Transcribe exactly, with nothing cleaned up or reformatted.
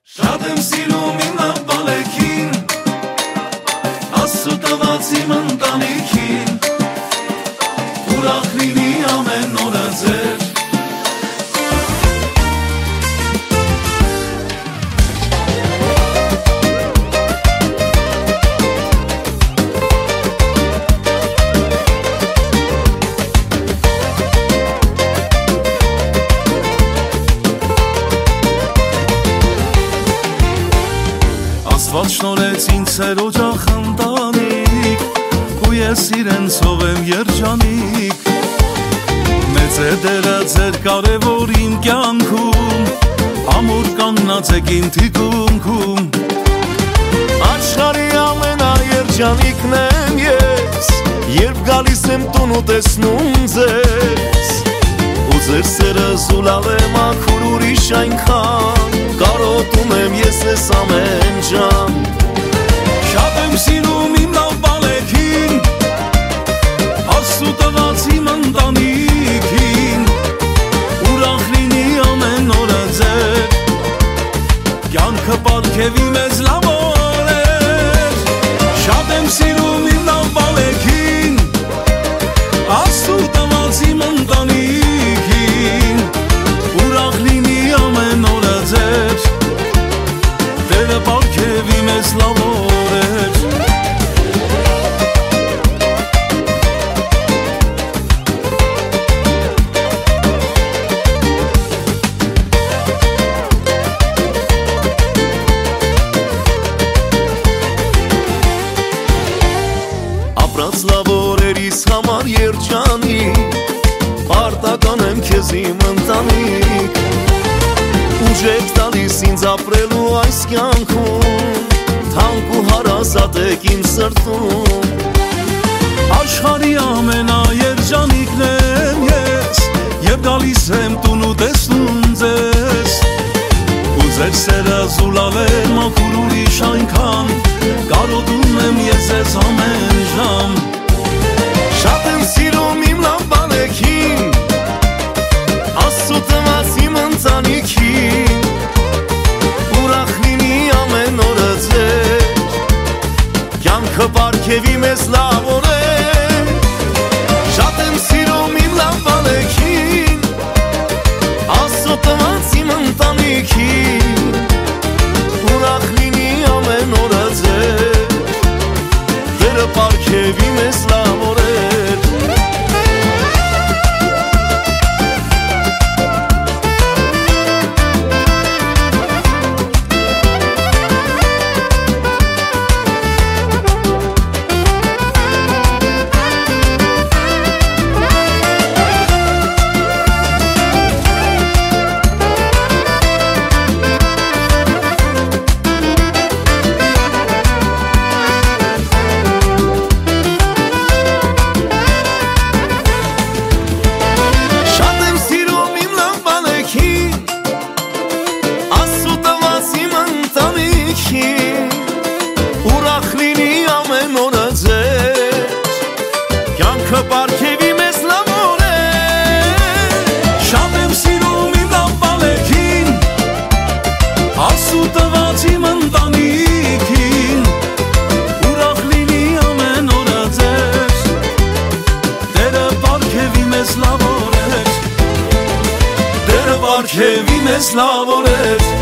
Շատ եմ սիրում իմ լավ բալեքին, Աստծո տված իմ ընտանիքին, ուրախ լինի ամեն օրը ձեր։ Աստված շնորհեց ինձ սեր օջախ ընտանիք, ու ես իրենցով եմ երջանիկ։ Մեծ է դերը ձեր կարևոր իմ կյանքում, ամուր կանգնած եք իմ թիկունքում։ Աշխարհի ամենաերջանիկն եմ ես, երբ գալիս եմ տուն ու տեսնում ձեզ, ու ձեր սերը զուլալ է մաքուր ուրիշ այնքան, կարոտում եմ ես ես ամեն ժամ։ Շատ եմ սիրում իմ լավ բալեքին, Աստծո տված իմ ընտանիքին, ուրախ լինի ամեն օրը ձեր, կյանքը պարգևի մեզ լավ օրեր։ Շատ եմ սիրում իմ լավ բալեքին, Աստծո տված իմ ընտանիքին, ուրախ լինի ամեն օրը ձեր, Տերը պարգևի մեզ լավ օրեր։ Ապրած լավ օրերիս համար երջանիկ, պարտական եմ քեզ իմ ընտանիք, ուժ եք տալիս ինձ ապրելու այս կյանքում, թանկ ու հարազատ եք իմ սրտում։ Աշխարհի ամենաերջանիկն եմ ես, Եվ գալիս եմ տուն ու տեսնում ձեզ, Ու ձեր սերը զուլալ է մաքուր ուրիշ այնքան, Կարոտում եմ ես ես ամեն ժամ։ Շատ եմ սիրում իմ լավ բալեքին, Աստծո տված իմ ընտանիքին, ուրախ լինի ամեն օրը ձեր, կյանքը պարգևի մեզ լավ օրեր։ Շատ եմ սիրում իմ լավ բալեքին, Աստծո տված իմ ընտանիքին, ուրախ լինի ամեն օրը ձեր, Տերը պարգևի մեզ լավ օրեր։ Ուրախ լինի ամեն օրը ձեր, կյանքը պարգևի մեզ լավ օրեր։ Շատ եմ սիրում իմ լավ բալեքին, Աստծո տված իմ ընտանիքին, ուրախ լինի ամեն օրը ձեր, Տերը պարգևի մեզ լավ օրեր, Տերը պարգևի մեզ լավ օրեր։